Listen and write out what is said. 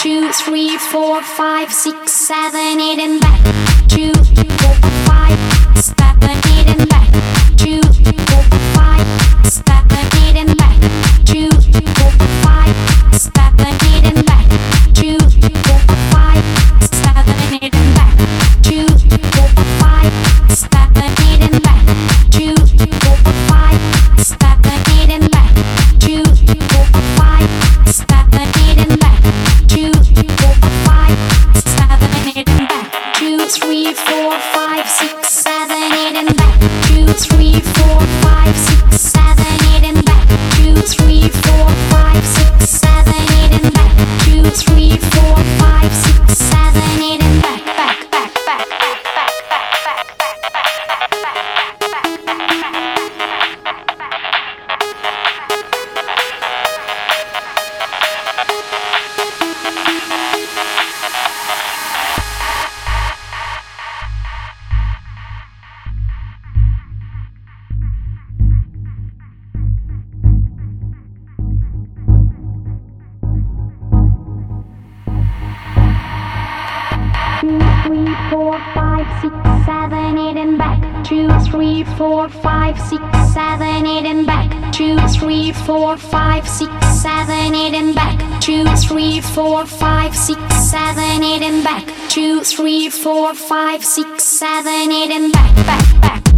2, 3, 4, 5, 6, 7, 8 and back. 2, 4, 5, 7, 8 and back. 2, 4, 5, 7, 8 and back. 2, 4, 5, 7, 8 and back. 2, 4, 5, 7, 8 and back. 2, 4, 5, 7, 8 and back. 2, 4, 5, 7, 8 and back. 2, 4, 5, 7, 8 and back. 2, 4, 5, 7, 8 and back. 2, 3, 4, 5, 6, 7, 8 and back. 2, 3, 4, 5, 6, 7, 8 and back. 2, 3, 4, 5, 6, 7, 8 and back. 2, 3, 4, 5, 6, 7, 8 and back. Four, five, six, seven, eight and back. 2, 3, 4, 5, 6, 7, 8 and back. 2, 3, 4, 5, 6, 7, 8 and back. 2, 3, 4, 5, 6, 7, 8 and back. 2, 3, 4, 5, 6, 7, 8 and back.